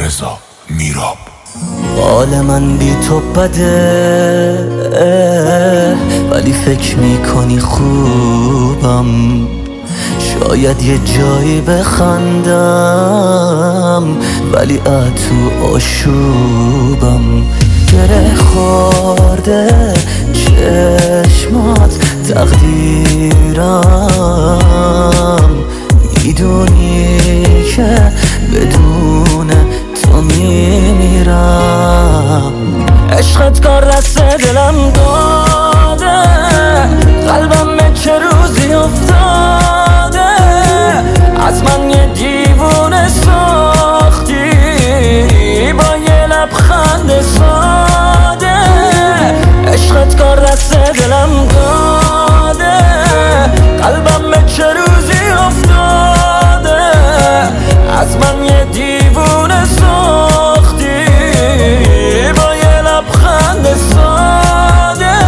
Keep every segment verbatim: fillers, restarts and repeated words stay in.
رضا میراب. حال من بی تو بده ولی فکر میکنی خوبم، شاید یه جایی بخندم ولی اتو آشوبم. گره خورده چشمات تقدیرم، میدونی که بدون تو میمیرم. عشقت کار دست دلم داده، قلبم به چه روزی افتاده، از من یه دیوونه ساختی با یه لبخند ساده. عشقت کار دست دلم داده، قلبم به چه روزی افتاده، از من یه دیوونه ساختی با یه لبخند ساده.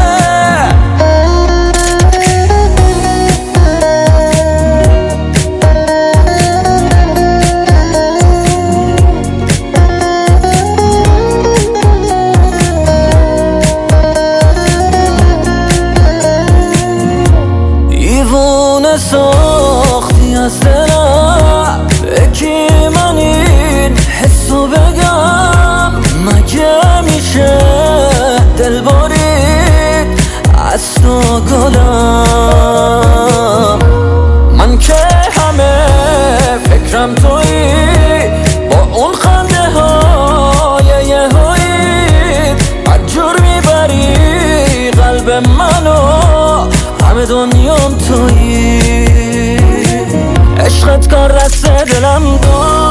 دیوونه ساختی از دلم، یکی من این حسو بگم، مگه میشه دل برید از تو گلم؟ من که همه فکرم تویی، با اون خنده های یه هایی بدجور میبری قلب منو، همه دنیام تویی. عشقت کار دست دلم دار